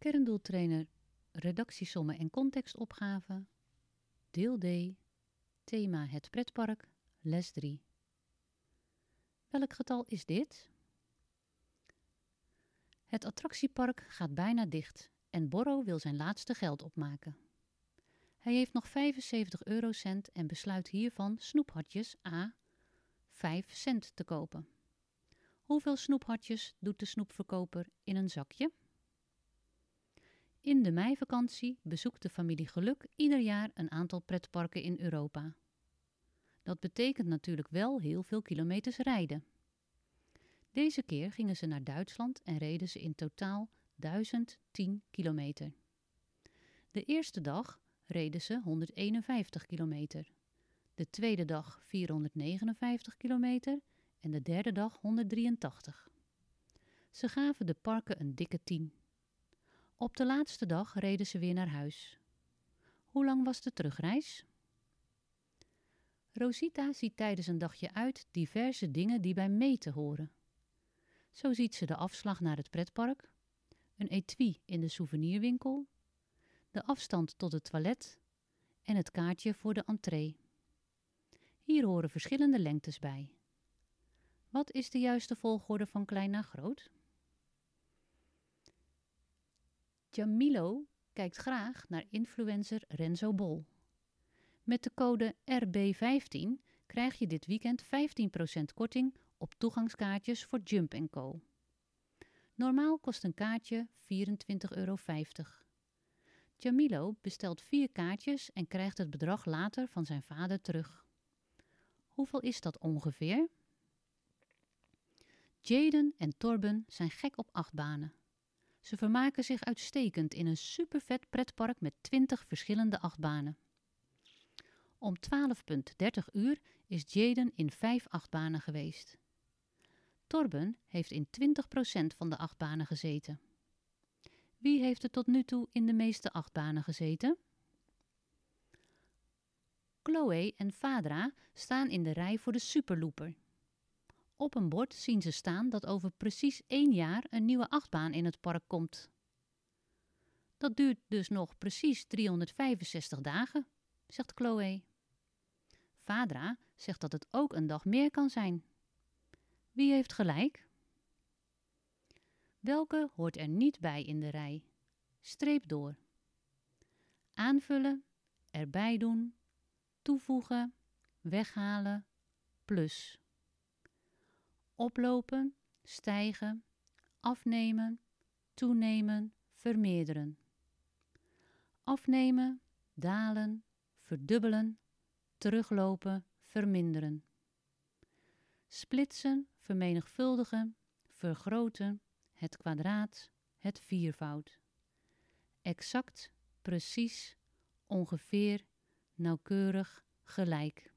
Kerndoeltrainer, redactiesommen en contextopgave, deel D, thema het pretpark, les 3. Welk getal is dit? Het attractiepark gaat bijna dicht en Borro wil zijn laatste geld opmaken. Hij heeft nog 75 eurocent en besluit hiervan snoephartjes A 5 cent te kopen. Hoeveel snoephartjes doet de snoepverkoper in een zakje? In de meivakantie bezoekt de familie Geluk ieder jaar een aantal pretparken in Europa. Dat betekent natuurlijk wel heel veel kilometers rijden. Deze keer gingen ze naar Duitsland en reden ze in totaal 1010 kilometer. De eerste dag reden ze 151 kilometer, de tweede dag 459 kilometer en de derde dag 183. Ze gaven de parken een dikke 10. Op de laatste dag reden ze weer naar huis. Hoe lang was de terugreis? Rosita ziet tijdens een dagje uit diverse dingen die bij meten horen. Zo ziet ze de afslag naar het pretpark, een etui in de souvenirwinkel, de afstand tot het toilet en het kaartje voor de entree. Hier horen verschillende lengtes bij. Wat is de juiste volgorde van klein naar groot? Jamilo kijkt graag naar influencer Renzo Bol. Met de code RB15 krijg je dit weekend 15% korting op toegangskaartjes voor Jump & Co. Normaal kost een kaartje €24,50. Jamilo bestelt 4 kaartjes en krijgt het bedrag later van zijn vader terug. Hoeveel is dat ongeveer? Jaden en Torben zijn gek op achtbanen. Ze vermaken zich uitstekend in een supervet pretpark met 20 verschillende achtbanen. Om 12:30 is Jaden in 5 achtbanen geweest. Torben heeft in 20% van de achtbanen gezeten. Wie heeft er tot nu toe in de meeste achtbanen gezeten? Chloe en Vadra staan in de rij voor de Superlooper. Op een bord zien ze staan dat over precies 1 jaar een nieuwe achtbaan in het park komt. Dat duurt dus nog precies 365 dagen, zegt Chloe. Vadra zegt dat het ook een dag meer kan zijn. Wie heeft gelijk? Welke hoort er niet bij in de rij? Streep door. Aanvullen, erbij doen, toevoegen, weghalen, plus. Oplopen, stijgen, afnemen, toenemen, vermeerderen. Afnemen, dalen, verdubbelen, teruglopen, verminderen. Splitsen, vermenigvuldigen, vergroten, het kwadraat, het viervoud. Exact, precies, ongeveer, nauwkeurig, gelijk.